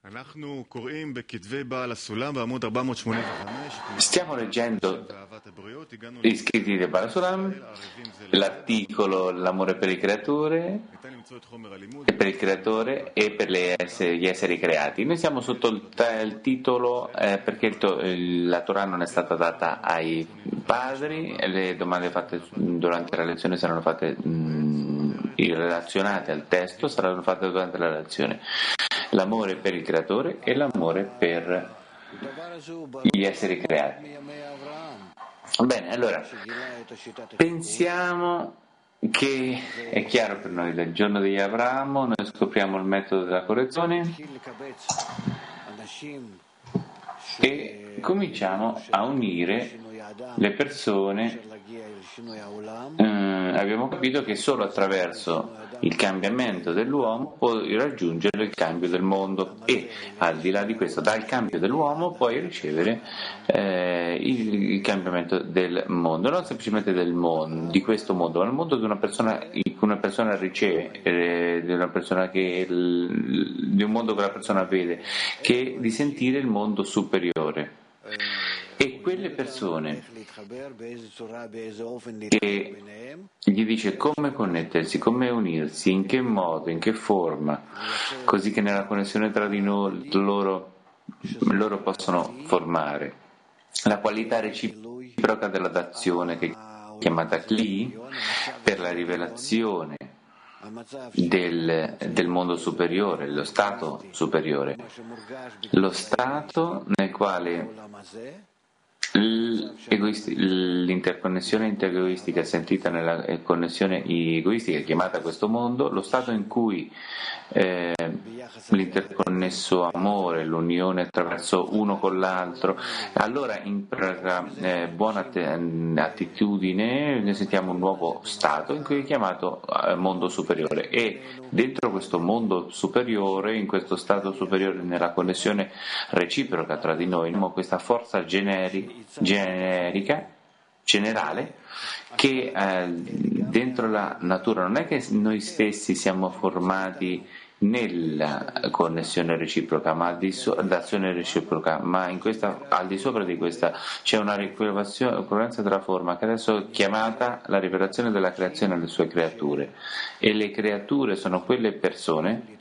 Stiamo leggendo gli scritti di Baal Sulam, l'articolo L'amore per il creatore e per gli esseri creati. Noi siamo sotto il titolo perché la Torah non è stata data ai padri, le domande fatte durante la lezione saranno fatte relazionate al testo, saranno fatte durante la lezione. L'amore per il creatore e l'amore per gli esseri creati. Bene, allora pensiamo che è chiaro per noi del giorno di Abramo, noi scopriamo il metodo della correzione e cominciamo a unire le persone. Abbiamo capito che solo attraverso il cambiamento dell'uomo puoi raggiungere il cambio del mondo e al di là di questo, dal cambio dell'uomo puoi ricevere il cambiamento del mondo, non semplicemente di questo mondo, ma il mondo di una persona che una persona riceve, di una persona di un mondo che la persona vede, che di sentire il mondo superiore. E quelle persone che gli dice come connettersi, come unirsi, in che modo, in che forma, così che nella connessione tra di loro possono formare la qualità reciproca della dazione, che è chiamata Kli, per la rivelazione del mondo superiore, lo stato superiore, lo stato nel quale l'interconnessione interegoistica sentita nella connessione egoistica è chiamata questo mondo, lo stato in cui l'interconnesso amore, l'unione attraverso uno con l'altro, allora in buona attitudine ne sentiamo un nuovo stato in cui è chiamato mondo superiore, e dentro questo mondo superiore, in questo stato superiore, nella connessione reciproca tra di noi, questa forza generale che dentro la natura non è che noi stessi siamo formati nella connessione reciproca, ma d'azione reciproca, ma al di sopra di questa c'è una equivalenza della forma che adesso è chiamata la rivelazione della creazione alle sue creature, e le creature sono quelle persone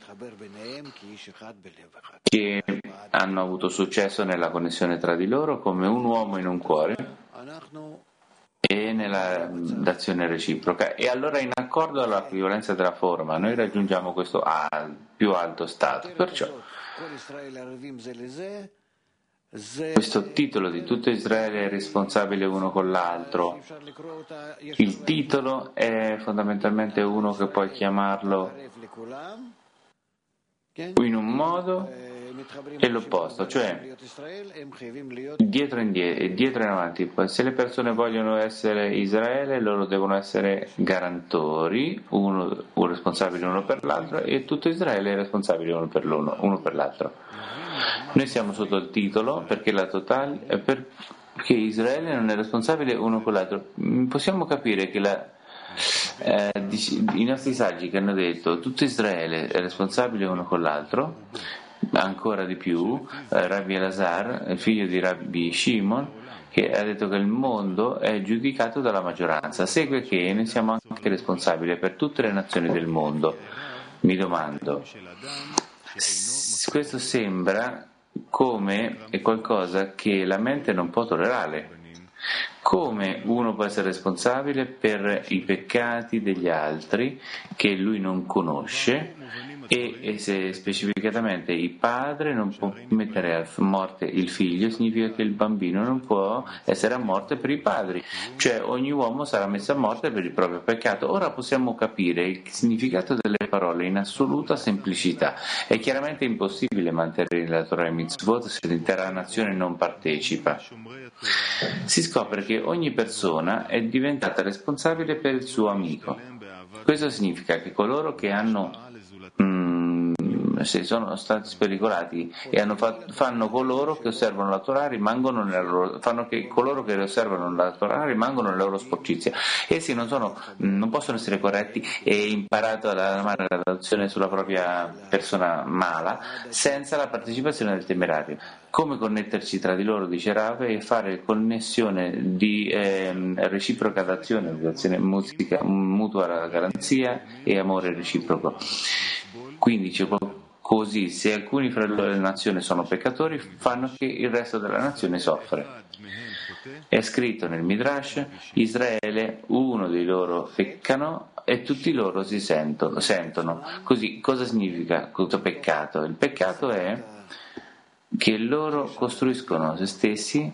che hanno avuto successo nella connessione tra di loro come un uomo in un cuore e nella d'azione reciproca, e allora in accordo alla equivalenza della forma noi raggiungiamo questo più alto stato. Perciò questo titolo di tutto Israele è responsabile uno con l'altro, il titolo è fondamentalmente uno che puoi chiamarlo in un modo e l'opposto, cioè dietro in avanti. Se le persone vogliono essere Israele, loro devono essere garantori, un responsabile uno per l'altro, e tutto Israele è responsabile uno per l'altro. Noi siamo sotto il titolo perché perché Israele non è responsabile uno con l'altro. Possiamo capire che i nostri saggi che hanno detto tutto Israele è responsabile uno con l'altro, ancora di più Rabbi Elazar, figlio di Rabbi Shimon, che ha detto che il mondo è giudicato dalla maggioranza, segue che noi siamo anche responsabili per tutte le nazioni del mondo. Mi domando, questo sembra come è qualcosa che la mente non può tollerare. Come uno può essere responsabile per i peccati degli altri che lui non conosce, e se specificatamente il padre non può mettere a morte il figlio, significa che il bambino non può essere a morte per i padri, cioè ogni uomo sarà messo a morte per il proprio peccato. Ora possiamo capire il significato delle parole in assoluta semplicità. È chiaramente impossibile mantenere la Torah e Mitzvot se l'intera nazione non partecipa. Si scopre che ogni persona è diventata responsabile per il suo amico. Questo significa che coloro che hanno se sono stati spericolati e fanno coloro che osservano la Torah rimangono fanno che coloro che osservano la Torah rimangono nella loro sporcizia. Essi non possono essere corretti e imparato ad amare l'adozione sulla propria persona mala senza la partecipazione del temerario. Come connetterci tra di loro, dice Rav, e fare connessione di reciproca dazione, mutua garanzia e amore reciproco. Quindi così, se alcuni fra le nazioni sono peccatori, fanno che il resto della nazione soffre. È scritto nel Midrash: Israele, uno dei loro peccano e tutti loro si sentono. Così, cosa significa questo peccato? Il peccato è che loro costruiscono se stessi,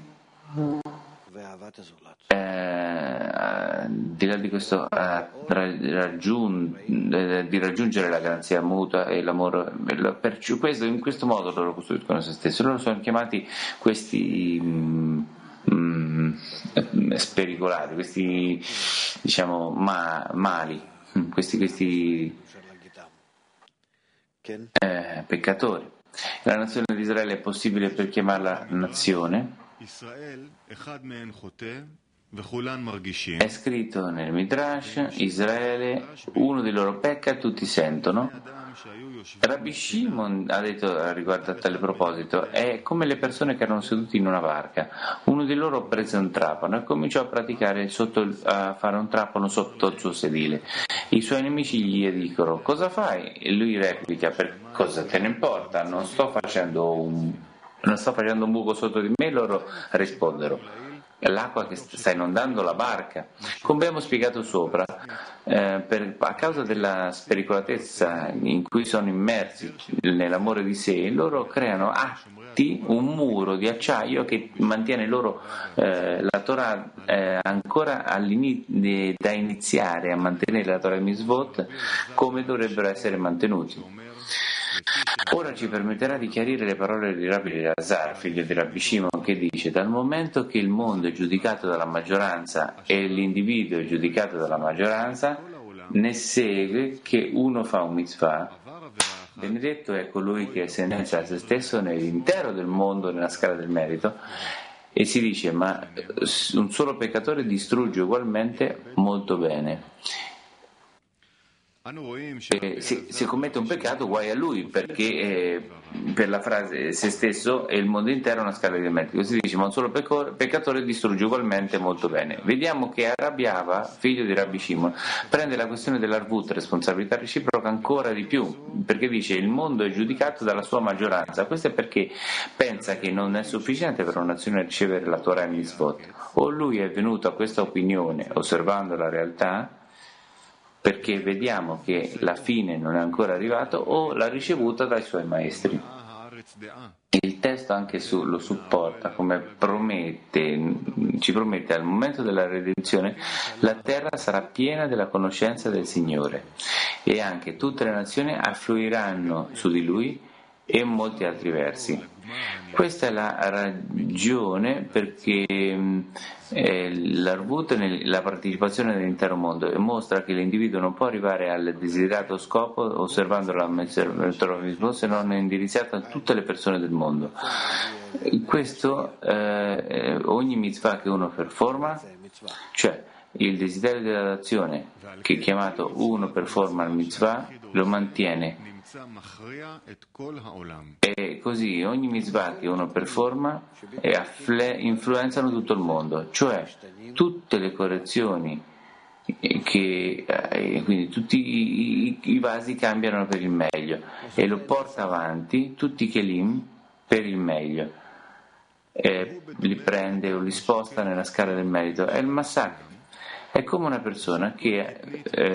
di là di questo, di raggiungere la garanzia mutua e l'amore. In questo modo loro costruiscono se stessi. Loro sono chiamati questi spericolati, questi diciamo mali, questi peccatori. La nazione di Israele è possibile per chiamarla nazione. È scritto nel Midrash: Israele, uno di loro pecca, tutti sentono. Rabbi Shimon ha detto riguardo a tale proposito: è come le persone che erano seduti in una barca. Uno di loro prese un trapano e cominciò a praticare a fare un trapano sotto il suo sedile. I suoi nemici gli dicono: cosa fai? E lui replica: per cosa te ne importa? Non sto facendo un buco sotto di me. Loro risposero: l'acqua che sta inondando la barca. Come abbiamo spiegato sopra, a causa della spericolatezza in cui sono immersi nell'amore di sé, loro creano un muro di acciaio che mantiene loro la Torah ancora da iniziare a mantenere la Torah e Mitzvot come dovrebbero essere mantenuti. Ora ci permetterà di chiarire le parole di Rabbi Elazar, figlio di Rabbi Shimon, che dice: dal momento che il mondo è giudicato dalla maggioranza e l'individuo è giudicato dalla maggioranza, ne segue che uno fa un mitzvah. Benedetto è colui che sentenza a se stesso nell'intero del mondo nella scala del merito, e si dice: ma un solo peccatore distrugge ugualmente molto bene. Se commette un peccato, guai a lui, perché per la frase se stesso e il mondo intero è una scala di merito. Si dice: ma un solo peccatore distrugge ugualmente molto bene. Vediamo che Arrabbiava, figlio di Rabbi Shimon, prende la questione dell'arvut, responsabilità reciproca, ancora di più, perché dice: il mondo è giudicato dalla sua maggioranza. Questo è perché pensa che non è sufficiente per una nazione ricevere la Torah e il Mitzvot. O lui è venuto a questa opinione osservando la realtà, perché vediamo che la fine non è ancora arrivata, o l'ha ricevuta dai suoi maestri. Il testo anche lo supporta, come ci promette al momento della redenzione la terra sarà piena della conoscenza del Signore e anche tutte le nazioni affluiranno su di lui, e molti altri versi. Questa è la ragione perché l'Arvut è la partecipazione nell'intero mondo e mostra che l'individuo non può arrivare al desiderato scopo osservando la Torah se non è indirizzato a tutte le persone del mondo. Questo ogni mitzvah che uno performa, cioè il desiderio della dazione, che è chiamato uno performa il mitzvah, lo mantiene. E così ogni mitzvah che uno performa influenzano tutto il mondo, cioè tutte le correzioni quindi tutti i vasi cambiano per il meglio e lo porta avanti tutti i kelim per il meglio, li prende o li sposta nella scala del merito. È il massacro, è come una persona che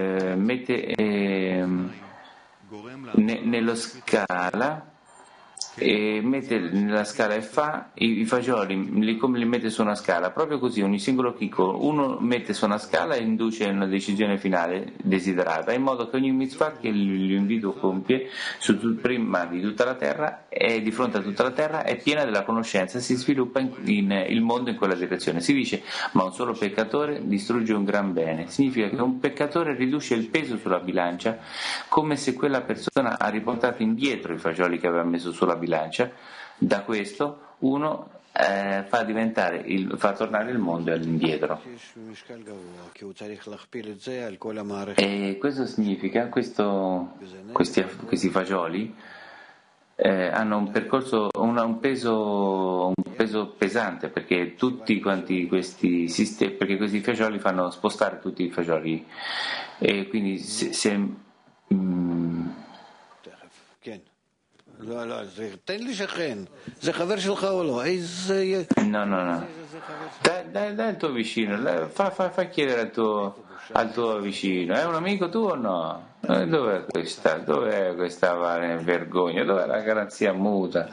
mette nello scala e mette nella scala e fa i fagioli come li mette su una scala, proprio così, ogni singolo chicco uno mette su una scala e induce una decisione finale desiderata, in modo che ogni mitzvah che l'individuo compie prima di tutta la terra e di fronte a tutta la terra è piena della conoscenza, si sviluppa il mondo in quella direzione. Si dice: ma un solo peccatore distrugge un gran bene. Significa che un peccatore riduce il peso sulla bilancia, come se quella persona ha riportato indietro i fagioli che aveva messo sulla bilancia. Da questo uno fa tornare il mondo all'indietro. E questo significa questi fagioli hanno un percorso, un peso pesante, perché tutti quanti questi sistemi, perché questi fagioli fanno spostare tutti i fagioli, e quindi no. Dai il tuo vicino, fa chiedere al tuo vicino: è un amico tuo o no? Dov'è questa vergogna? Dov'è la garanzia mutua?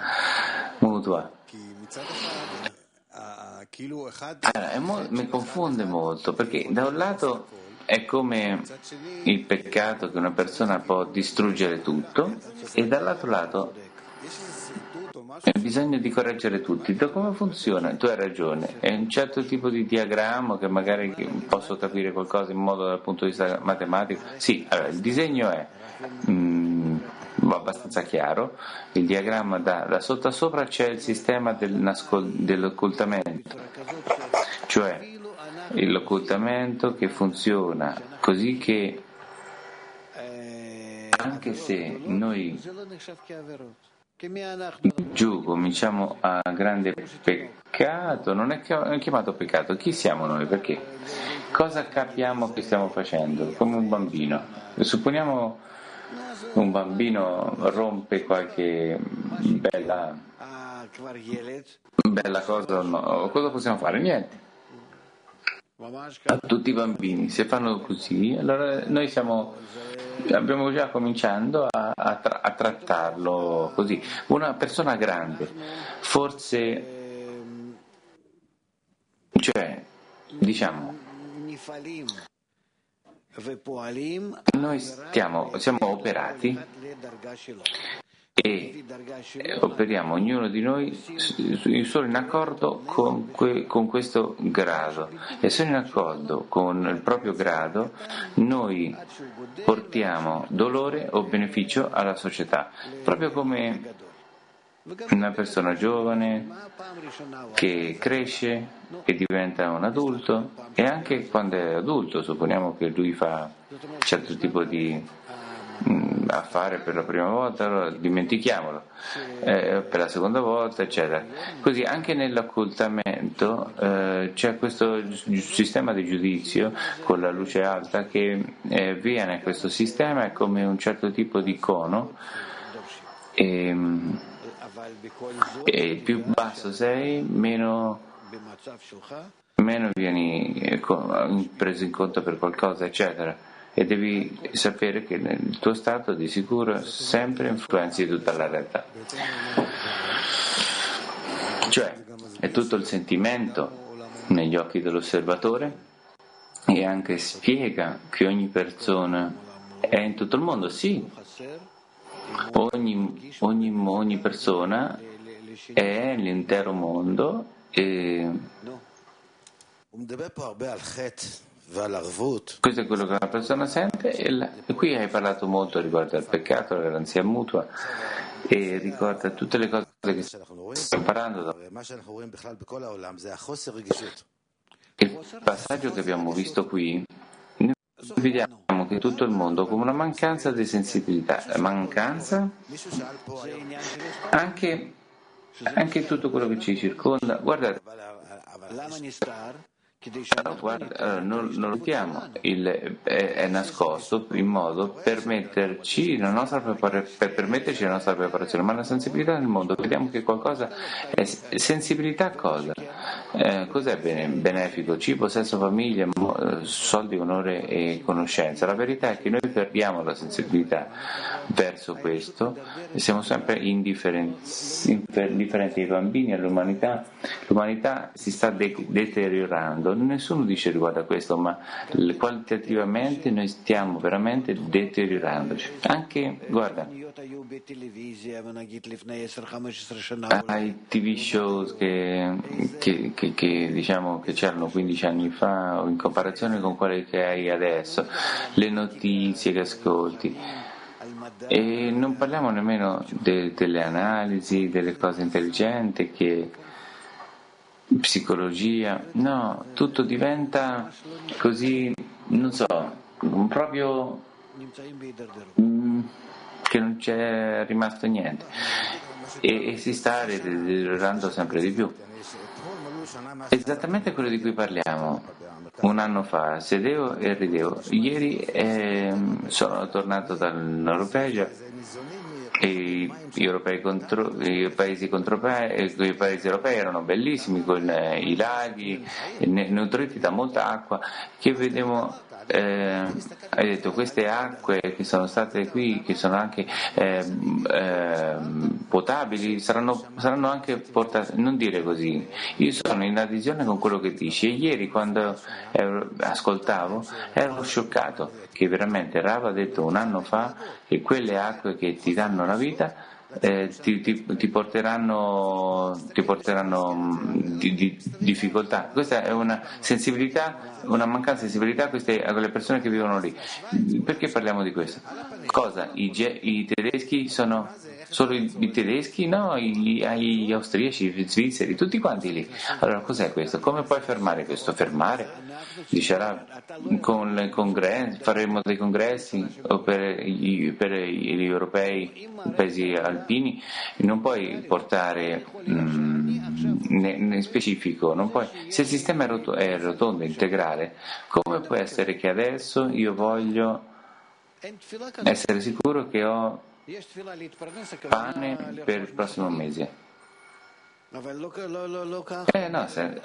Allora, mi confonde molto, perché da un lato è come il peccato, che una persona può distruggere tutto, e dall'altro lato c'è bisogno di correggere tutti. Come funziona? Tu hai ragione, è un certo tipo di diagramma che magari posso capire qualcosa in modo dal punto di vista matematico. Sì, allora, il disegno è abbastanza chiaro, il diagramma da sotto a sopra c'è il sistema dell'occultamento, cioè l'occultamento che funziona così che anche se noi giù cominciamo a grande peccato, non è chiamato peccato. Chi siamo noi? Perché? Cosa capiamo che stiamo facendo? Come un bambino. Supponiamo un bambino rompe qualche bella cosa, no. Cosa possiamo fare? Niente. A tutti i bambini, se fanno così, allora noi abbiamo già cominciando a trattarlo così. Una persona grande, forse, cioè, diciamo, noi siamo operati e operiamo ognuno di noi solo in accordo con questo grado, e solo in accordo con il proprio grado noi portiamo dolore o beneficio alla società, proprio come una persona giovane che cresce, che diventa un adulto, e anche quando è adulto, supponiamo che lui fa un certo tipo di affare per la prima volta, allora dimentichiamolo, per la seconda volta, eccetera. Così anche nell'occultamento c'è questo sistema di giudizio con la luce alta che viene, questo sistema è come un certo tipo di cono, e più basso sei, meno vieni preso in conto per qualcosa, eccetera. E devi sapere che nel tuo stato di sicuro sempre influenzi tutta la realtà. Cioè, è tutto il sentimento negli occhi dell'osservatore, e anche spiega che ogni persona è in tutto il mondo. Sì, ogni persona è l'intero mondo, e questo è quello che una persona sente, e qui hai parlato molto riguardo al peccato, alla garanzia mutua, e ricorda tutte le cose che stiamo imparando. Il passaggio che abbiamo visto qui, noi vediamo che tutto il mondo come una mancanza di sensibilità, anche tutto quello che ci circonda. Guardate, non lo vediamo, è nascosto in modo per permetterci la nostra preparazione, ma la sensibilità nel mondo, vediamo che qualcosa è sensibilità a cosa? Cos'è benefico? Cibo, sesso, famiglia, soldi, onore e conoscenza. La verità è che noi perdiamo la sensibilità verso questo e siamo sempre indifferenti ai bambini, all'umanità. L'umanità si sta deteriorando, nessuno dice riguardo a questo, ma qualitativamente noi stiamo veramente deteriorandoci. Anche, guarda, ai TV shows che diciamo che c'erano 15 anni fa in comparazione con quelle che hai adesso, le notizie che ascolti, e non parliamo nemmeno delle analisi, delle cose intelligenti, che psicologia, no, tutto diventa così, non so, proprio che non c'è rimasto niente e si sta deteriorando sempre di più. Esattamente quello di cui parliamo. Un anno fa sedevo e ridevo. Ieri sono tornato dal Norvegia e i paesi europei erano bellissimi, con i laghi nutriti da molta acqua, che vedevo. Hai detto queste acque che sono state qui, che sono anche potabili, saranno anche portate. Non dire così, io sono in adesione con quello che dici, e ieri quando ascoltavo ero scioccato che veramente Rava ha detto un anno fa che quelle acque che ti danno la vita ti porteranno di difficoltà. Questa è una sensibilità, una mancanza di sensibilità a quelle persone che vivono lì. Perché parliamo di questo? Cosa? I tedeschi sono solo i tedeschi? No, gli austriaci, gli svizzeri, tutti quanti lì. Allora cos'è questo? Come puoi fermare questo? Fermare? Dice con il congresso, faremo dei congressi o per gli europei, i paesi alpini, non puoi portare ne specifico, non puoi. Se il sistema è rotondo, integrale, come può essere che adesso io voglio essere sicuro che ho pane per il prossimo mese? No,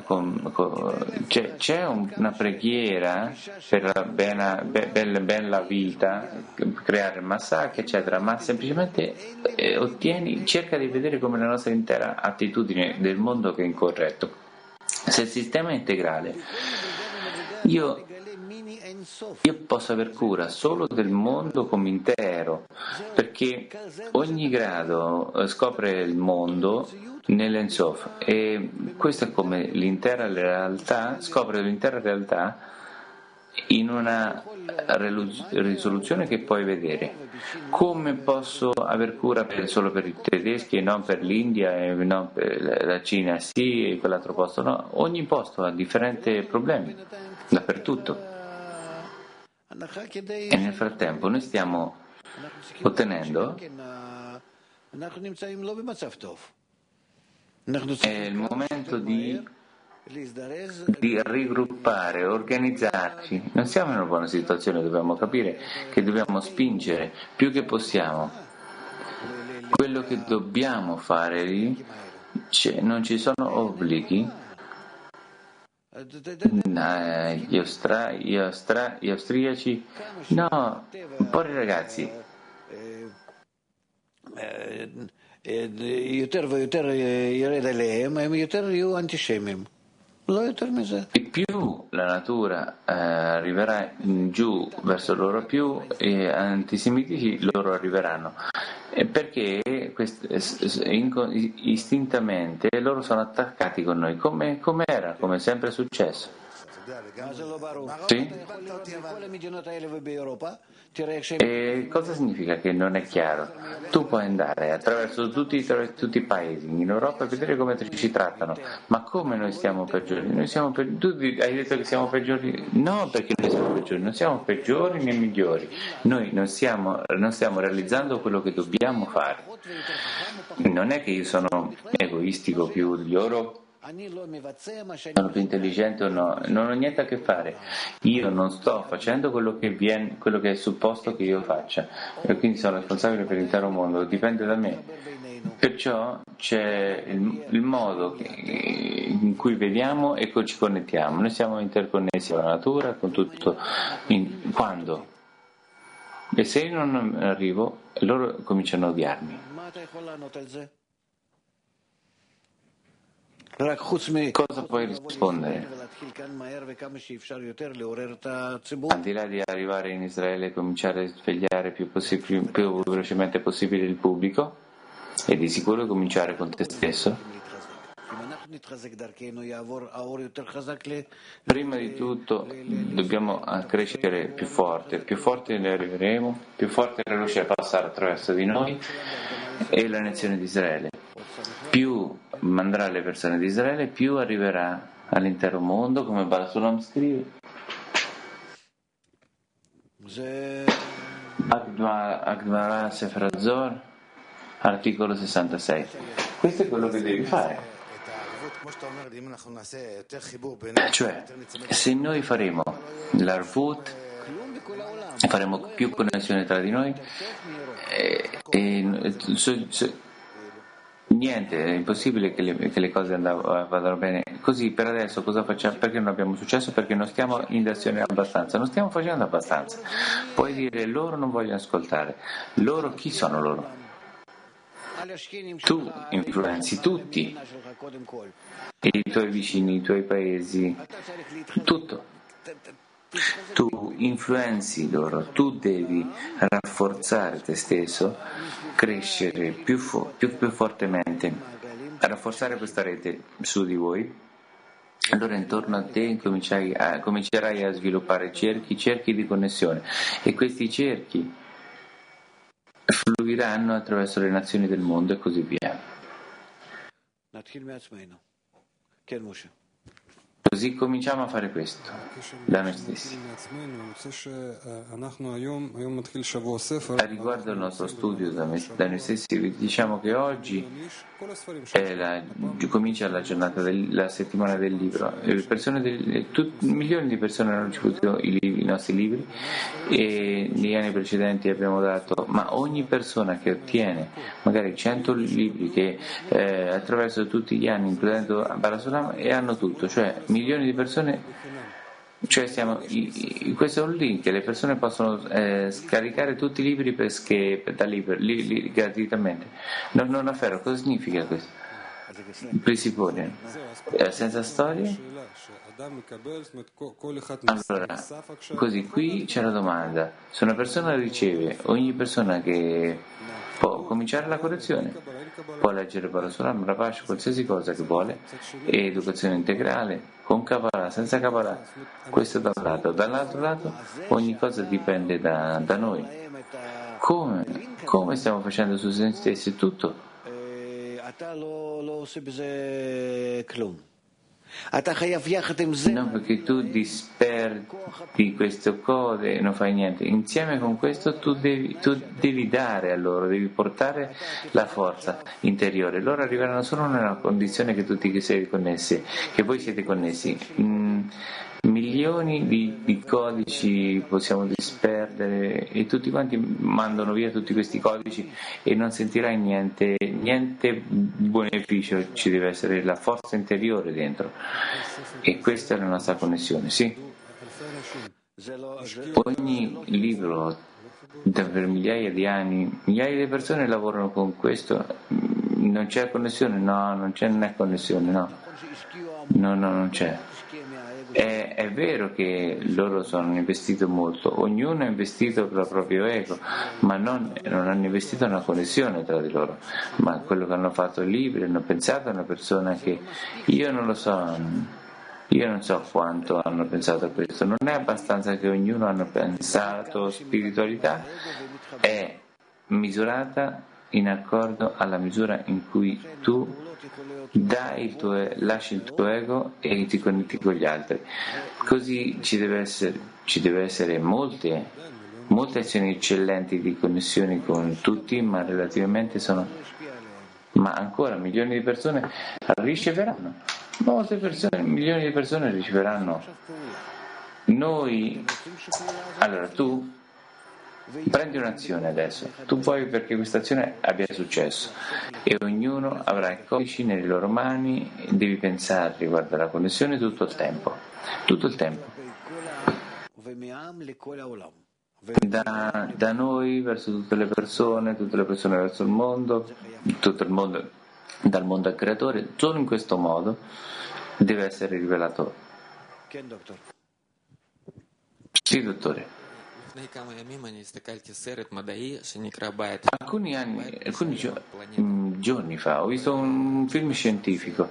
c'è una preghiera per la bella vita, creare massacri, eccetera, ma semplicemente cerca di vedere come la nostra intera attitudine del mondo che è incorretto. Se il sistema è integrale, io posso aver cura solo del mondo come intero, perché ogni grado scopre il mondo nell'Ensof, e questo è come l'intera realtà scopre l'intera realtà in una risoluzione che puoi vedere. Come posso aver cura solo per i tedeschi e non per l'India e non per la Cina, sì, e quell'altro posto no? Ogni posto ha differenti problemi dappertutto, e nel frattempo noi stiamo ottenendo. È il momento di raggruppare, organizzarci. Non siamo in una buona situazione, dobbiamo capire che dobbiamo spingere più che possiamo. Quello che dobbiamo fare lì, non ci sono obblighi. Gli austriaci, no, poveri ragazzi. E più la natura arriverà giù verso loro, più antisemitici loro arriveranno, perché istintamente loro sono attaccati con noi, come era, come sempre è successo. Sì? E cosa significa che non è chiaro? Tu puoi andare attraverso tutti i paesi in Europa e vedere come ci trattano, ma come noi stiamo peggiori? Tu hai detto che siamo peggiori? No, perché noi siamo peggiori, non siamo peggiori né migliori, noi non stiamo realizzando quello che dobbiamo fare. Non è che io sono egoistico più di loro, sono più intelligente o no, non ho niente a che fare. Io non sto facendo quello che è supposto che io faccia, e quindi sono responsabile per l'intero mondo, dipende da me. Perciò c'è il modo in cui vediamo e ci connettiamo. Noi siamo interconnessi con la natura, con tutto. Quando? E se io non arrivo, loro cominciano a odiarmi. Cosa puoi rispondere? Al di là di arrivare in Israele e cominciare a svegliare più velocemente possibile il pubblico, e di sicuro cominciare con te stesso. Prima di tutto dobbiamo crescere più forte ne arriveremo, più forte la luce passare attraverso di noi e la nazione di Israele. Più manderà le persone di Israele, più arriverà all'intero mondo, come Barasulam scrive. Agmara Sefer HaZohar, articolo 66. Questo è quello che devi fare. Cioè, se noi faremo l'Arvut, faremo più connessione tra di noi, niente, è impossibile che le cose vadano bene. Così per adesso cosa facciamo? Perché non abbiamo successo? Perché non stiamo in azione abbastanza, non stiamo facendo abbastanza. Puoi dire loro non vogliono ascoltare. Loro chi sono loro? Tu influenzi tutti, i tuoi vicini, i tuoi paesi, tutto. Tu influenzi loro, tu devi rafforzare te stesso, crescere più fortemente, rafforzare questa rete su di voi. Allora intorno a te comincerai a sviluppare cerchi di connessione e questi cerchi fluiranno attraverso le nazioni del mondo e così via. Così cominciamo a fare questo da noi stessi. Riguardo al nostro studio da noi stessi, diciamo che oggi comincia la giornata la settimana del libro. Milioni di persone hanno ricevuto i nostri libri e negli anni precedenti abbiamo dato, ma ogni persona che ottiene magari 100 libri che attraverso tutti gli anni, includendo Barasulam, e hanno tutto, cioè milioni di persone, cioè questo è un link, le persone possono scaricare tutti i libri gratuitamente. Non afferro, cosa significa questo? Presupone senza storie. Allora, così qui c'è la domanda: se una persona riceve, ogni persona che può cominciare la correzione, può leggere Barasulam, Rapash, qualsiasi cosa che vuole, e educazione integrale, con Kabbalah, senza Kabbalah, questo da un lato. Dall'altro lato ogni cosa dipende da noi. Come stiamo facendo su noi stessi? Tutto. No, perché tu disperdi questo code e non fai niente. Insieme con questo tu devi dare a loro, devi portare la forza interiore. Loro arriveranno solo nella condizione che tutti siete connessi, che voi siete connessi. Milioni di codici possiamo disperdere e tutti quanti mandano via tutti questi codici e non sentirai niente beneficio. Ci deve essere la forza interiore dentro e questa è la nostra connessione, sì. Ogni libro per migliaia di anni, migliaia di persone lavorano con questo. Non c'è connessione? No, non è connessione, no, non c'è. È vero che loro hanno investito molto, ognuno ha investito per il proprio ego, ma non hanno investito una connessione tra di loro. Ma quello che hanno fatto i libri, hanno pensato a una persona che io non so quanto hanno pensato a questo. Non è abbastanza che ognuno hanno pensato. Spiritualità è misurata in accordo alla misura in cui tu lasci il tuo ego e ti connetti con gli altri. Così ci deve essere molte azioni eccellenti di connessioni con tutti, ma relativamente ma ancora milioni di persone riceveranno. Milioni di persone riceveranno. Allora tu Prendi un'azione adesso, tu vuoi perché questa azione abbia successo e ognuno avrà i codici nelle loro mani, devi pensare riguardo alla connessione tutto il tempo, da noi verso tutte le persone verso il mondo, tutto il mondo, dal mondo al creatore, solo in questo modo deve essere rivelato. Sì, dottore. Alcuni giorni fa ho visto un film scientifico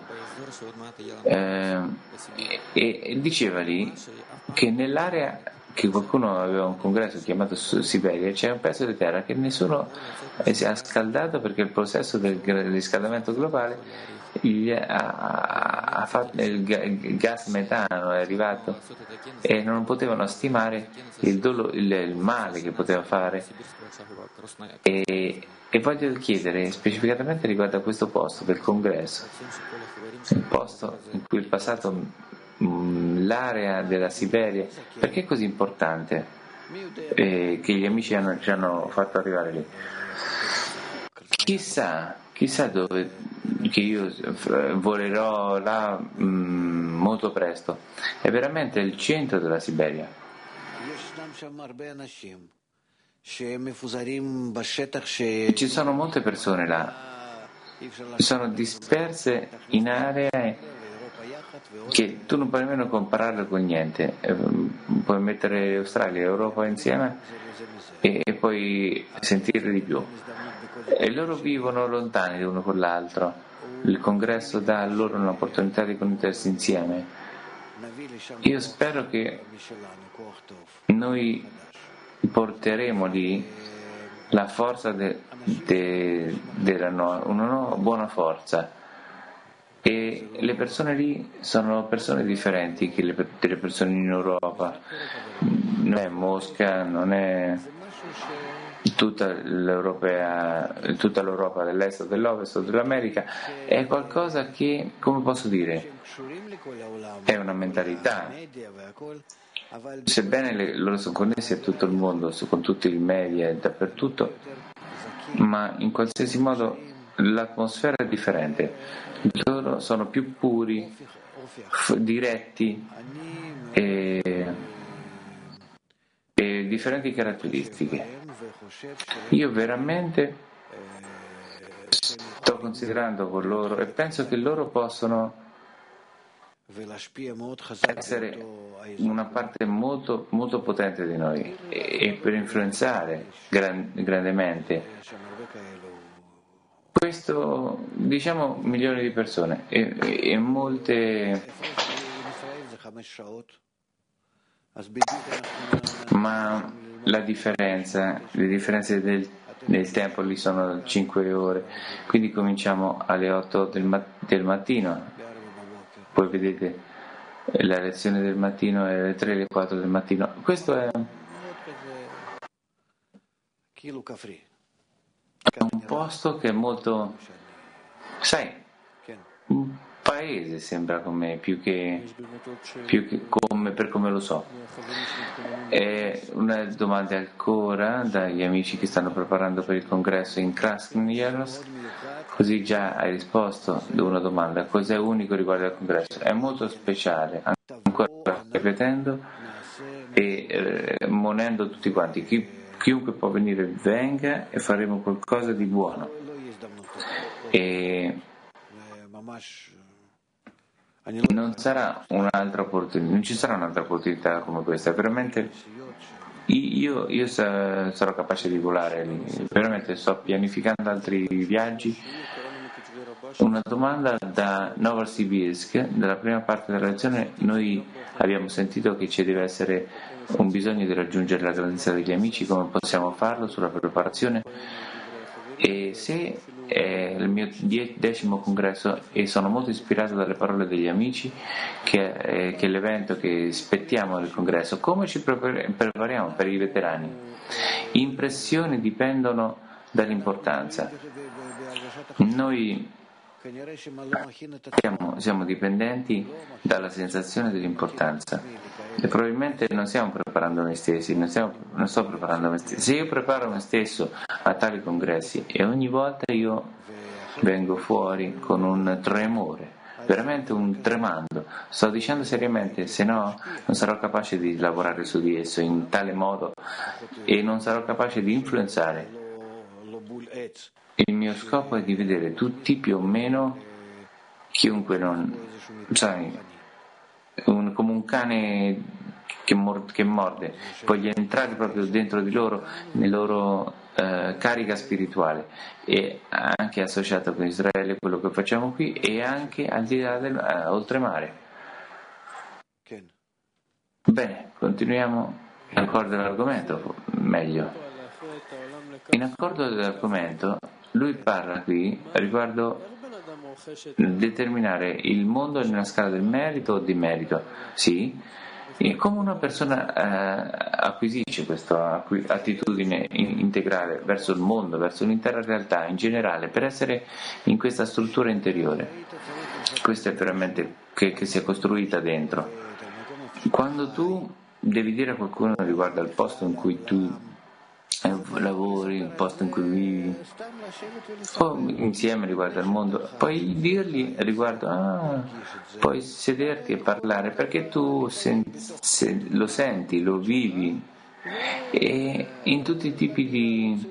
e diceva lì che nell'area che qualcuno aveva un congresso chiamato Siberia c'era un pezzo di terra che nessuno si è scaldato perché il processo del riscaldamento globale ha fatto il gas metano è arrivato e non potevano stimare il male che poteva fare e voglio chiedere specificatamente riguardo a questo posto del congresso, il posto in cui il passato l'area della Siberia, perché è così importante che gli amici ci hanno fatto arrivare lì? Chissà dove che io volerò là molto presto. È veramente il centro della Siberia. Ci sono molte persone là, sono disperse in aree che tu non puoi nemmeno compararle con niente. Puoi mettere Australia e Europa insieme e puoi sentirle di più. E loro vivono lontani l'uno con l'altro. Il congresso dà loro un'opportunità di connettersi insieme. Io spero che noi porteremo lì la forza una buona forza e le persone lì sono persone differenti che delle persone in Europa. Non è Mosca, non è tutta l'Europa dell'est o dell'ovest o dell'America, è qualcosa che, come posso dire, è una mentalità. Sebbene loro sono connessi a tutto il mondo, con tutti i media e dappertutto, ma in qualsiasi modo l'atmosfera è differente. Loro sono più puri, diretti e differenti caratteristiche. Io veramente sto considerando con loro e penso che loro possono essere una parte molto, molto potente di noi e per influenzare grandemente questo, diciamo, milioni di persone e molte, ma le differenze del tempo lì sono 5 ore, quindi cominciamo alle 8 del mattino, poi vedete la lezione del mattino è alle 3 alle 4 del mattino. Questo è un posto che è molto, sai, un paese sembra come più che come per come lo so. E una domanda ancora dagli amici che stanno preparando per il congresso in Krasnojarsk, così già hai risposto ad una domanda: cos'è unico riguardo al congresso? È molto speciale, ancora ripetendo e monendo tutti quanti. Chiunque può venire venga e faremo qualcosa di buono. E non sarà un'altra opportunità, non ci sarà un'altra opportunità come questa. Veramente io sarò capace di volare lì. Veramente sto pianificando altri viaggi. Una domanda da Novosibirsk. Nella prima parte della lezione noi abbiamo sentito che ci deve essere un bisogno di raggiungere la grandezza degli amici. Come possiamo farlo sulla preparazione? E se è il mio 10° congresso e sono molto ispirato dalle parole degli amici che è l'evento che aspettiamo del congresso, come ci prepariamo per i veterani? Impressioni dipendono dall'importanza. Noi siamo dipendenti dalla sensazione dell'importanza E probabilmente non stiamo preparando noi stessi, non sto preparando me stesso. Se io preparo me stesso a tali congressi e ogni volta io vengo fuori con un tremore, veramente un tremando, sto dicendo seriamente, se no non sarò capace di lavorare su di esso in tale modo e non sarò capace di influenzare. Il mio scopo è di vedere tutti più o meno, chiunque non, sai, come un cane che morde, voglio entrare proprio dentro di loro, nella loro carica spirituale, e anche associato con Israele, quello che facciamo qui, e anche al di là del oltremare. Bene, continuiamo in accordo dell'argomento, meglio. In accordo dell'argomento, lui parla qui riguardo determinare il mondo in una scala del merito o di merito, sì, e come una persona acquisisce questa attitudine integrale verso il mondo, verso l'intera realtà in generale, per essere in questa struttura interiore. Questa è veramente che si è costruita dentro. Quando tu devi dire a qualcuno riguardo al posto in cui tu lavori, il posto in cui vivi, o insieme riguardo al mondo, puoi dirgli riguardo, puoi sederti e parlare perché tu lo senti, lo vivi, e in tutti i tipi di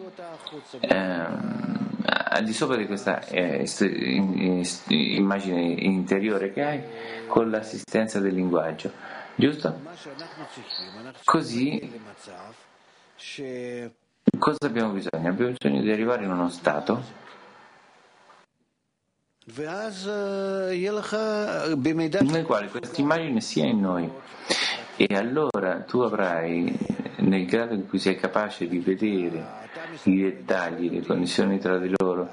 al di sopra di questa immagine interiore che hai, con l'assistenza del linguaggio, giusto? Così cosa abbiamo bisogno? Abbiamo bisogno di arrivare in uno stato nel quale questa immagine sia in noi, e allora tu avrai, nel grado in cui sei capace di vedere i dettagli, le connessioni tra di loro,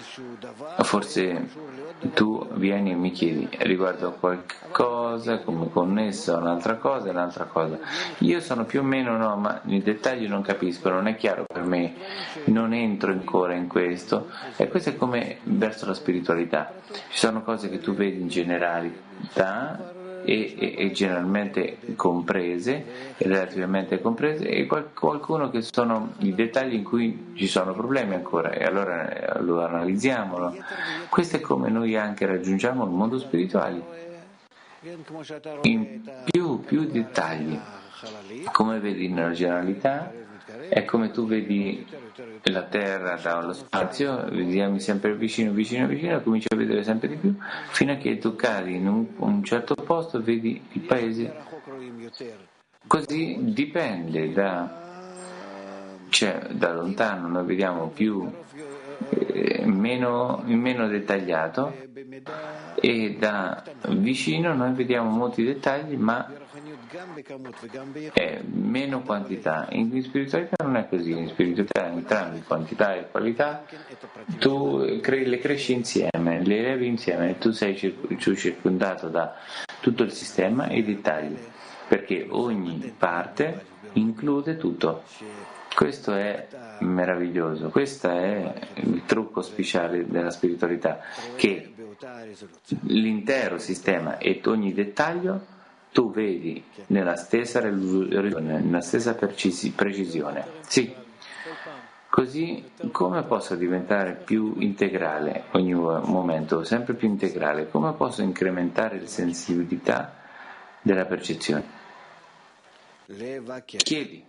forse tu vieni e mi chiedi riguardo a qualcosa come connesso a un'altra cosa, io sono più o meno no, ma nei dettagli non capisco, non è chiaro per me, non entro ancora in questo, e questo è come verso la spiritualità. Ci sono cose che tu vedi in generalità e generalmente comprese, e relativamente comprese, e qualcuno che sono i dettagli in cui ci sono problemi ancora, e allora lo analizziamolo. Questo è come noi anche raggiungiamo il mondo spirituale, in più dettagli. Come vedi nella generalità è come tu vedi la Terra dallo spazio, vediamo sempre vicino, cominci a vedere sempre di più, fino a che tu cadi in un certo posto e vedi il paese. Così dipende da lontano noi vediamo più meno dettagliato, e da vicino noi vediamo molti dettagli ma meno quantità. In spiritualità non è così, in spiritualità entrambi, quantità e qualità, tu le cresci insieme, le levi insieme, e tu sei circondato da tutto il sistema e i dettagli, perché ogni parte include tutto. Questo è meraviglioso, questo è il trucco speciale della spiritualità, che l'intero sistema e ogni dettaglio tu vedi nella stessa risoluzione, nella stessa precisione. Sì. Così come posso diventare più integrale ogni momento, sempre più integrale? Come posso incrementare la sensibilità della percezione? Chiedi.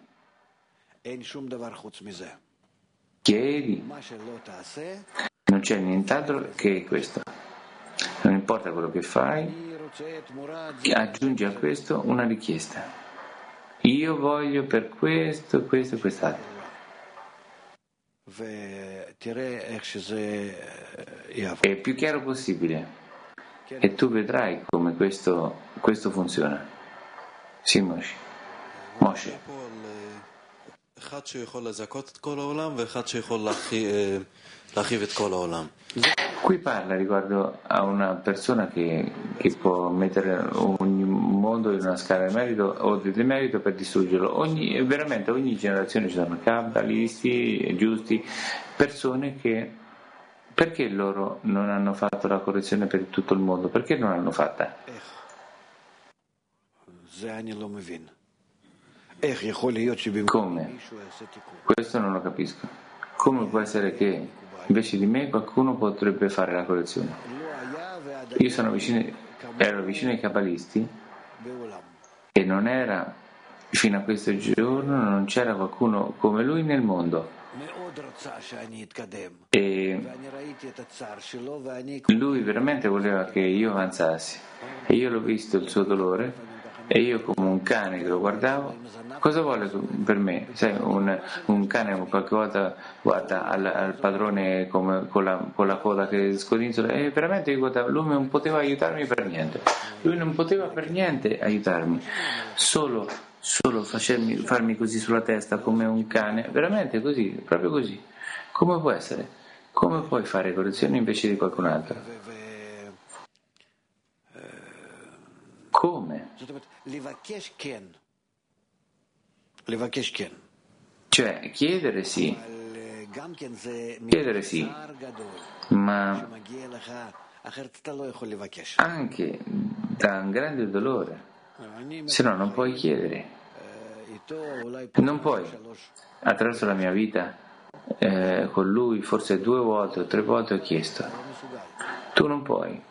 Chiedi. Non c'è nient'altro che questo. Non importa quello che fai, aggiungi a questo una richiesta. Io voglio per questo, questo e quest'altro. È più chiaro possibile, e tu vedrai come questo funziona. Sì, Moshe. Qui parla riguardo a una persona che può mettere ogni mondo in una scala di merito o di demerito per distruggerlo. Veramente ogni generazione ci sono cabalisti, giusti, persone che, perché loro non hanno fatto la correzione per tutto il mondo? Perché non l'hanno fatta? Come? Questo non lo capisco. Come può essere che invece di me qualcuno potrebbe fare la correzione? Io ero vicino ai Kabbalisti e non era, fino a questo giorno, non c'era qualcuno come lui nel mondo. E lui veramente voleva che io avanzassi e io l'ho visto il suo dolore e io come un cane che lo guardavo. Cosa vuole per me? Sai, un cane qualche volta guarda al padrone come, con la coda che scodinzola e veramente io guardavo, lui non poteva aiutarmi per niente, lui non poteva per niente aiutarmi, solo farmi così sulla testa come un cane, veramente così, proprio così. Come può essere? Come puoi fare correzioni invece di qualcun altro? Come? Cioè, chiedere sì, ma anche da un grande dolore, se no non puoi chiedere, non puoi. Attraverso la mia vita con lui forse 2 volte o 3 volte ho chiesto, tu non puoi,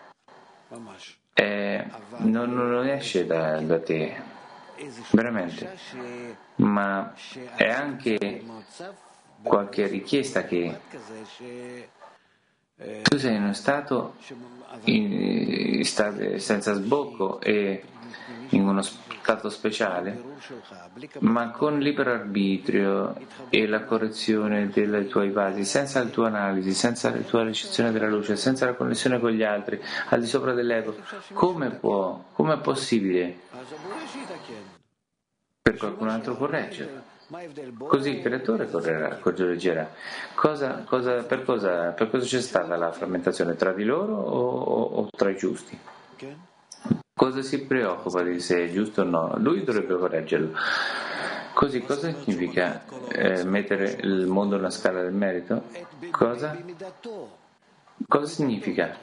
non esce da te, veramente, ma è anche qualche richiesta che tu sei in uno stato senza sbocco e in uno stato speciale, ma con libero arbitrio e la correzione dei tuoi vasi, senza la tua analisi, senza la tua ricezione della luce, senza la connessione con gli altri, al di sopra dell'ego, come è possibile per qualcun altro correggerlo? Così il creatore correggerà. Per cosa c'è stata la frammentazione? Tra di loro o tra i giusti? Cosa si preoccupa di se è giusto o no? Lui dovrebbe correggerlo. Così cosa significa mettere il mondo nella scala del merito? Cosa significa?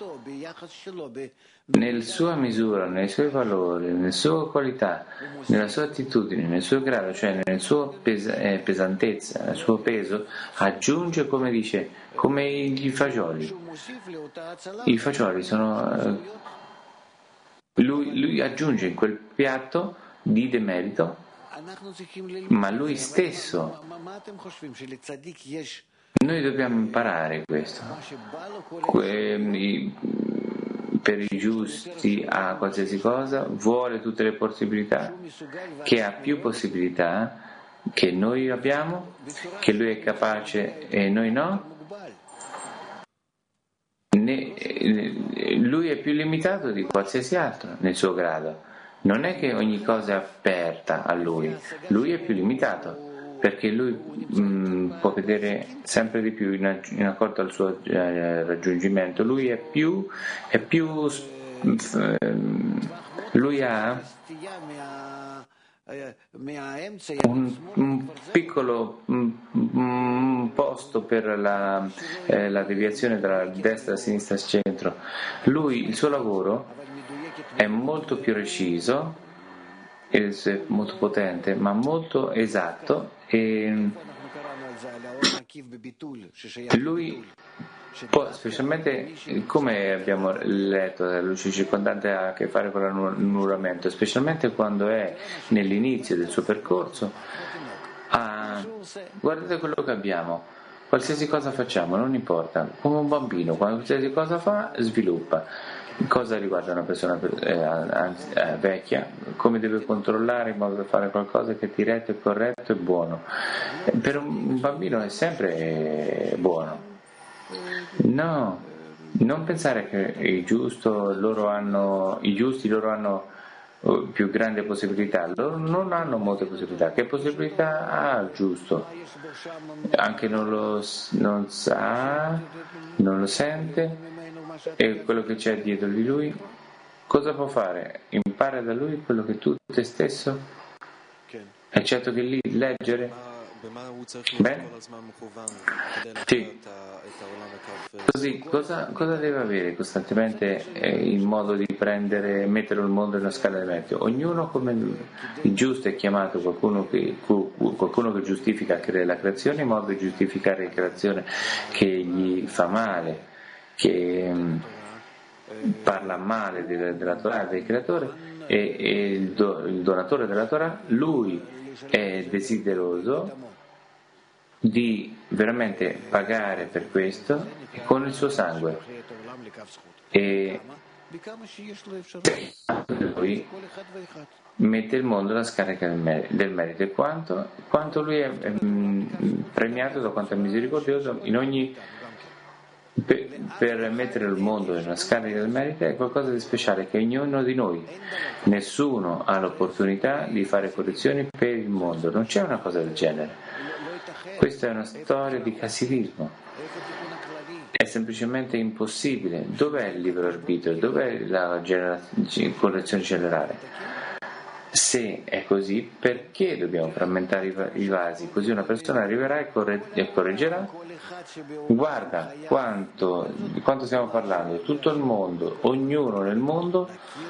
Nella sua misura, nei suoi valori, nelle sue qualità, nella sua attitudine, nel suo grado, cioè nella sua pesantezza, nel suo peso, aggiunge, come dice, come i fagioli. I fagioli sono... Lui aggiunge in quel piatto di demerito, ma lui stesso. Noi dobbiamo imparare questo. Per i giusti ha qualsiasi cosa, vuole tutte le possibilità, che ha più possibilità che noi abbiamo, che lui è capace e noi no. Lui è più limitato di qualsiasi altro nel suo grado. Non è che ogni cosa è aperta a lui è più limitato perché lui può vedere sempre di più in accordo al suo raggiungimento. Lui è più lui ha un piccolo posto per la deviazione tra destra, sinistra e centro. Il suo lavoro è molto più preciso, è molto potente, ma molto esatto, e lui può, specialmente come abbiamo letto, la luce circondante ha a che fare con l'annuramento, specialmente quando è nell'inizio del suo percorso. Guardate quello che abbiamo, qualsiasi cosa facciamo, non importa, come un bambino, qualsiasi cosa fa, sviluppa. Cosa riguarda una persona vecchia? Come deve controllare in modo da fare qualcosa che è diretto e corretto e buono. Per un bambino è sempre buono. No, non pensare che i giusti loro hanno più grandi possibilità, loro non hanno molte possibilità. Che possibilità ha il giusto? Anche non sa, non lo sente, e quello che c'è dietro di lui, cosa può fare? Impara da lui quello che tu te stesso? È certo che lì leggere Bene? Sì. Così, cosa deve avere costantemente il modo di mettere il mondo in una scala di merito? Ognuno come il giusto è chiamato qualcuno che giustifica la creazione in modo di giustificare la creazione che gli fa male, che parla male della Torah, del creatore, e il donatore della Torah, lui è desideroso di veramente pagare per questo con il suo sangue, e lui mette il mondo alla scarica del merito, e quanto lui è premiato, da quanto è misericordioso in ogni per mettere il mondo in una scarica del merito. È qualcosa di speciale che ognuno di noi, nessuno ha l'opportunità di fare correzioni per il mondo, non c'è una cosa del genere. Questa è una storia di cassilismo, è semplicemente impossibile. Dov'è il libero arbitrio? Dov'è la correzione generale? Se è così, perché dobbiamo frammentare i vasi? Così una persona arriverà e correggerà. Guarda quanto stiamo parlando, tutto il mondo, ognuno nel mondo,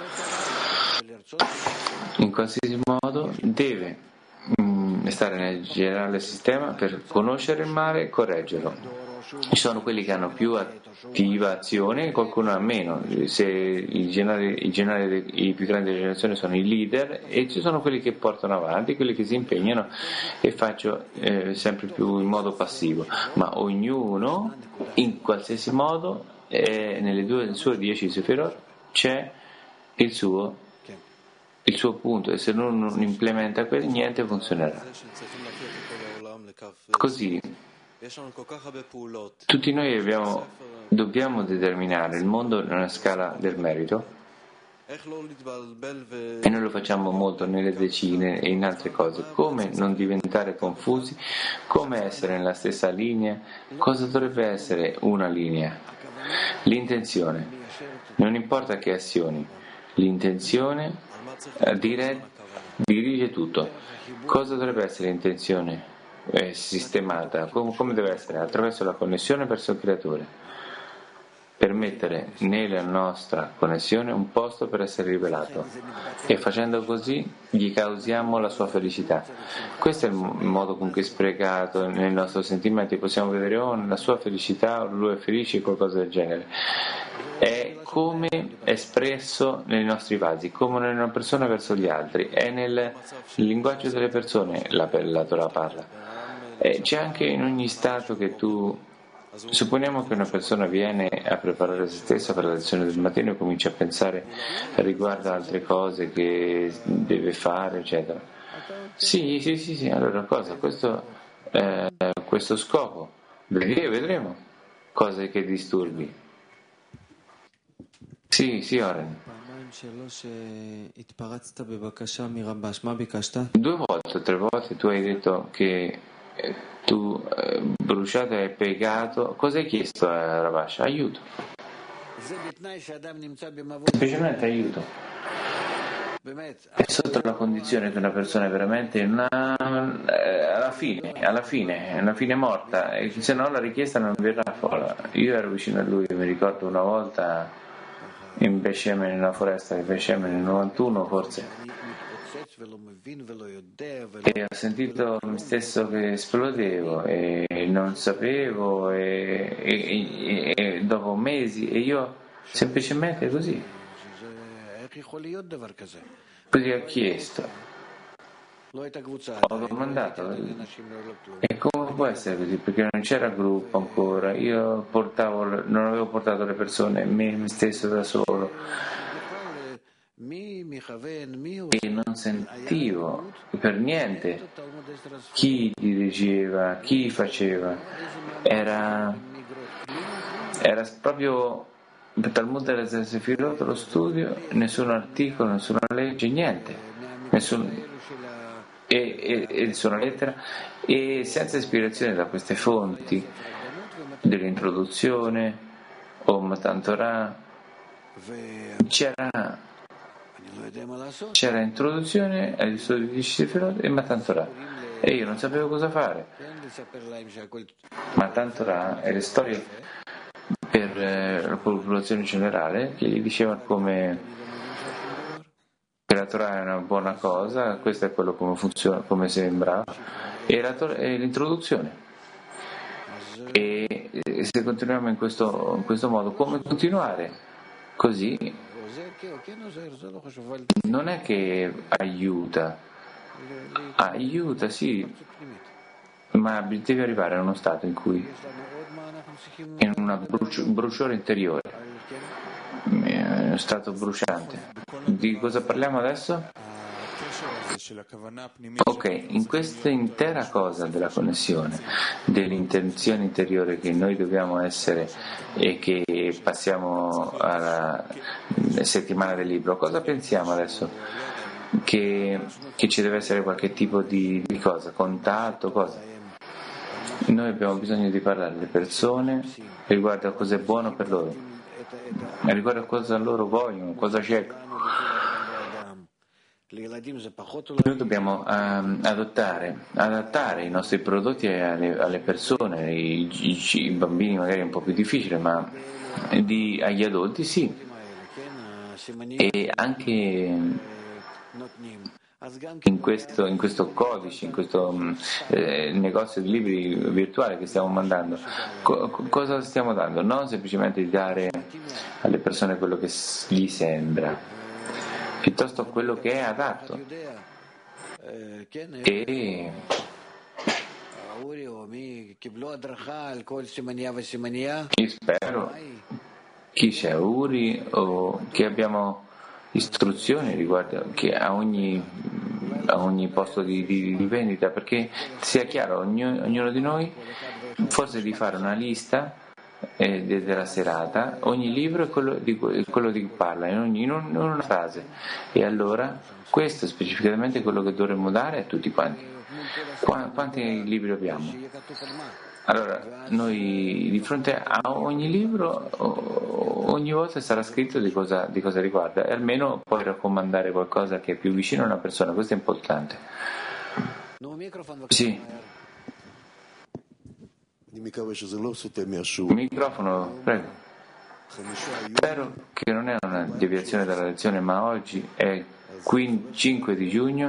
in qualsiasi modo, deve stare nel generale sistema per conoscere il male e correggerlo. Ci sono quelli che hanno più attiva azione e qualcuno ha meno. Se i più grandi della generazione sono i leader, e ci sono quelli che portano avanti, quelli che si impegnano, e faccio sempre più in modo passivo, ma ognuno in qualsiasi modo nelle sue 10 sefirot c'è il suo punto, e se non implementa quello, niente funzionerà. Così tutti noi dobbiamo determinare il mondo in una scala del merito, e noi lo facciamo molto nelle decine e in altre cose. Come non diventare confusi, come essere nella stessa linea, cosa dovrebbe essere una linea? L'intenzione, non importa che azioni, l'intenzione dirige tutto. Cosa dovrebbe essere l'intenzione? Sistemata, come deve essere? Attraverso la connessione verso il creatore, per mettere nella nostra connessione un posto per essere rivelato, e facendo così gli causiamo la sua felicità. Questo è il modo con cui è sprecato nel nostro sentimento. Possiamo vedere la sua felicità, lui è felice, qualcosa del genere. È come espresso nei nostri vasi, come una persona verso gli altri, è nel linguaggio delle persone la Torah parla. C'è anche in ogni stato che supponiamo che una persona viene a preparare se stessa per la lezione del mattino e comincia a pensare riguardo a altre cose che deve fare, eccetera. Sì, allora cosa? Questo scopo, vedremo cose che disturbi. Sì, Oren. 2 volte, 3 volte tu hai detto che tu bruciato e hai piegato. Cosa hai chiesto a Rabash? Aiuto. Semplicemente aiuto. È sotto la condizione che una persona è veramente alla fine morta, e se no la richiesta non verrà fuori. Io ero vicino a lui, mi ricordo una volta in Beshemen, nella foresta di Beshemen nel 91 forse, e ho sentito me stesso che esplodevo e non sapevo, e dopo mesi, e io semplicemente così ho chiesto, ho domandato, e come può essere così? Perché non c'era gruppo ancora, io non avevo portato le persone, me stesso da solo, e non sentivo per niente chi dirigeva, chi faceva. Era proprio Talmud delle Sefirot, lo studio, nessun articolo, nessuna legge, niente, e nessuna lettera, e senza ispirazione da queste fonti dell'introduzione o Matan Torah. C'era introduzione agli studi di Sefirot e Matan Torah, e io non sapevo cosa fare. Ma tanto là, e le storie per la popolazione generale che gli dicevano come che la Torah è una buona cosa, questo è quello come funziona, come sembra, e l'introduzione. E se continuiamo in questo modo, come continuare? Così non è che aiuta sì, ma devi arrivare a uno stato in cui in un bruciore interiore, uno stato bruciante. Di cosa parliamo adesso? Ok, in questa intera cosa della connessione, dell'intenzione interiore che noi dobbiamo essere e che passiamo alla settimana del libro, cosa pensiamo adesso? Che ci deve essere qualche tipo di cosa, contatto, cosa? Noi abbiamo bisogno di parlare alle persone riguardo a cosa è buono per loro, riguardo a cosa loro vogliono, cosa cercano. Noi dobbiamo adattare i nostri prodotti alle persone, i bambini magari è un po' più difficile, ma agli adulti sì, e anche in questo codice, in questo negozio di libri virtuale che stiamo mandando, cosa stiamo dando? Non semplicemente di dare alle persone quello che gli sembra, piuttosto quello che è adatto. E io spero chi c'è Uri o che abbiamo istruzioni riguardo che a ogni posto di vendita, perché sia chiaro ognuno di noi forse di fare una lista della serata, ogni libro è quello di cui parla in una frase, e allora questo è specificamente quello che dovremmo dare a tutti quanti. Quanti libri abbiamo? Allora, noi di fronte a ogni libro ogni volta sarà scritto di cosa riguarda, e almeno puoi raccomandare qualcosa che è più vicino a una persona, questo è importante. Sì. Microfono, prego. Spero che non è una deviazione dalla lezione, ma oggi è 5 di giugno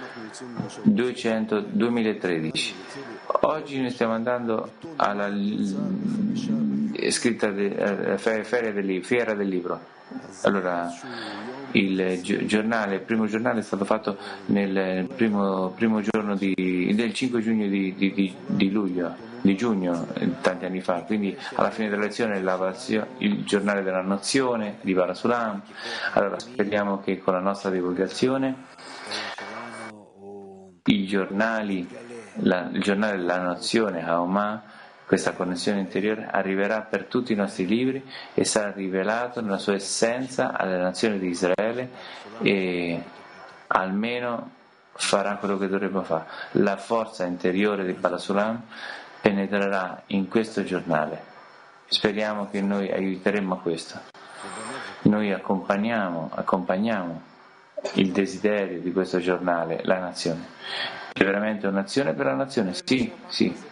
2013. Oggi noi stiamo andando alla fiera del libro. Allora, il primo giornale è stato fatto nel primo giorno del 5 giugno di giugno, tanti anni fa, quindi alla fine della lezione il giornale della nazione di Barasulam. Allora speriamo che con la nostra divulgazione il giornale della nazione Haomah, questa connessione interiore arriverà per tutti i nostri libri e sarà rivelato nella sua essenza alle nazioni di Israele, e almeno farà quello che dovrebbe fare. La forza interiore di Barasulam penetrerà in questo giornale. Speriamo che noi aiuteremo a questo. Noi accompagniamo il desiderio di questo giornale, la nazione. È veramente un'azione per la nazione? Sì.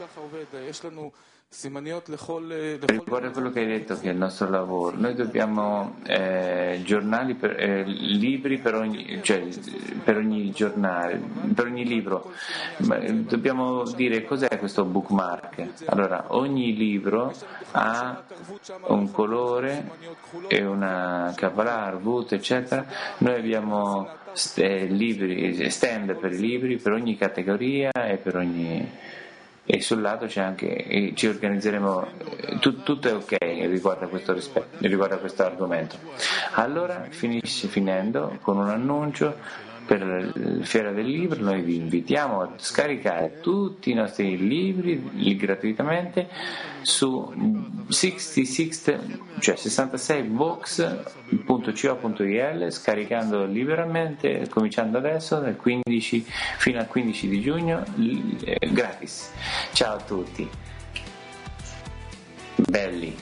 Riguardo a quello che hai detto, che è il nostro lavoro, noi dobbiamo libri per ogni giornale, per ogni libro. Dobbiamo dire cos'è questo bookmark. Allora, ogni libro ha un colore e una Kabbalah, Arvut, eccetera. Noi abbiamo stand per i libri, per ogni categoria e sul lato c'è anche, ci organizzeremo, tutto è ok riguardo a questo argomento. Allora finendo con un annuncio per la fiera del libro. Noi vi invitiamo a scaricare tutti i nostri libri gratuitamente su 66box.co.il, scaricando liberamente, cominciando adesso fino al 15 di giugno, gratis. Ciao a tutti belli.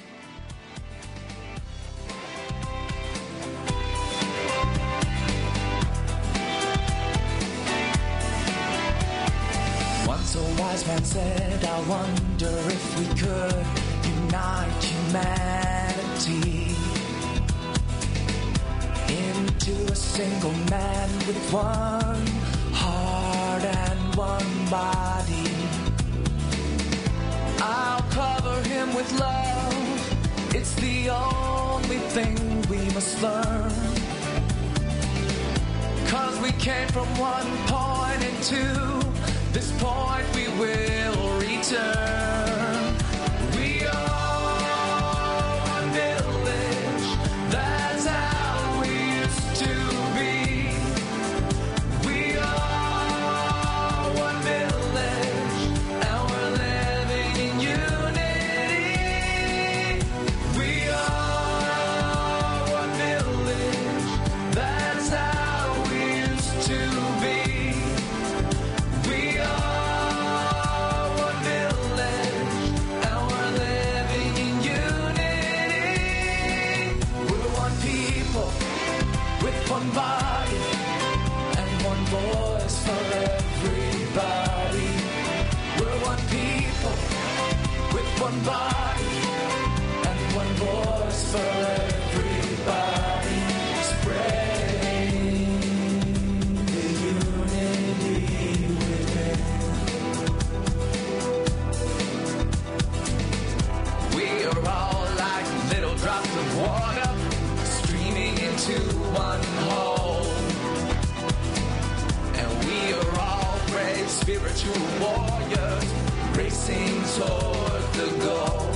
man said, I wonder if we could unite humanity into a single man with one heart and one body. I'll cover him with love, it's the only thing we must learn. 'Cause we came from one point and to this point we will return. We are one village, that's how we used to be. We are one village, and we're living in unity. We are one village, that's how we used to be. We are one village, and we're living in unity. We're one people, with one body, and one voice for everybody. We're one people, with one body, and one voice for everybody. Spreading the unity within. We are all like little drops of water streaming into one whole. And we are all brave spiritual warriors racing toward the goal.